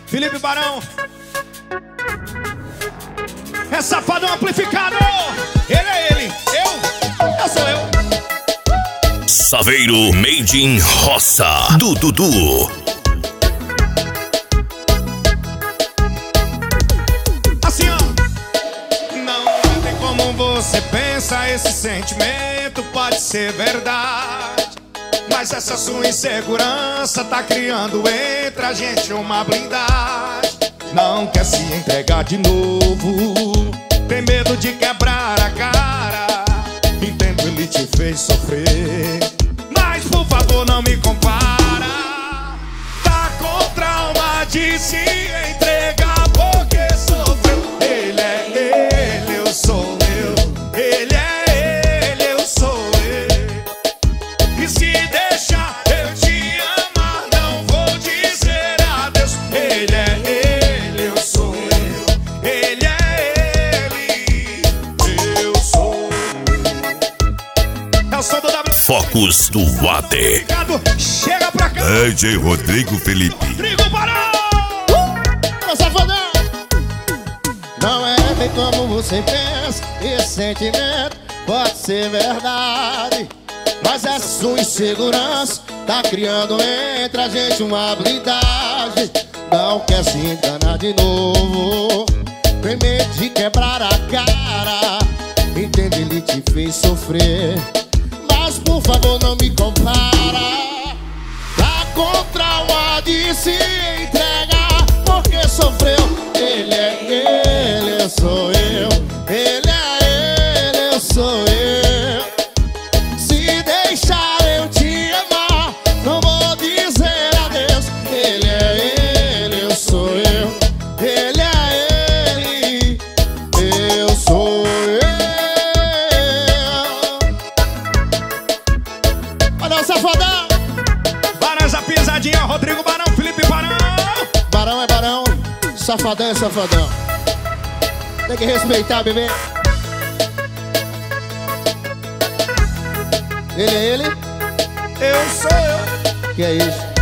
Felipe Barão. É safadão amplificado. Ele é ele, eu sou eu. Saveiro Made in Roça, do Dudu. Assim, ó. Não tem como você pensa, esse sentimento pode ser verdade, mas essa sua insegurança tá criando entre a gente uma blindagem. Não quer se entregar de novo, tem medo de quebrar a cara. Entendo, ele te fez sofrer, mas por favor não me compara. Tá com trauma de se entregar porque sofreu. Ele é ele, eu sou eu. Ele é ele, eu sou eu. E se deixar eu te amar, não vou dizer adeus. Ele é ele, eu sou eu. Ele é ele, eu sou eu. É o som do W. Focus do Water. Chega pra cá. DJ Rodrigo Felipe. Rodrigo Barão. Safadão. Não é bem como você pensa, esse sentimento pode ser verdade, mas essa sua insegurança tá criando entre a gente uma blindagem. Não quer se enganar de novo, tem medo de quebrar a cara. Entende, ele te fez sofrer, mas por favor não me compara. Tá com trauma de se entregar porque sofreu. Ele é ele, eu sou eu. Ele é ele, eu sou eu. Se deixar eu te amar, não vou dizer adeus. Ele é ele, eu sou eu. Ele é ele, eu sou eu. Olha o safadão. Barão, essa pisadinha, Rodrigo Barão, Felipe Barão. Barão é barão, safadão é safadão. Tem que respeitar, bebê. Ele é ele, Eu sou eu. que é isso?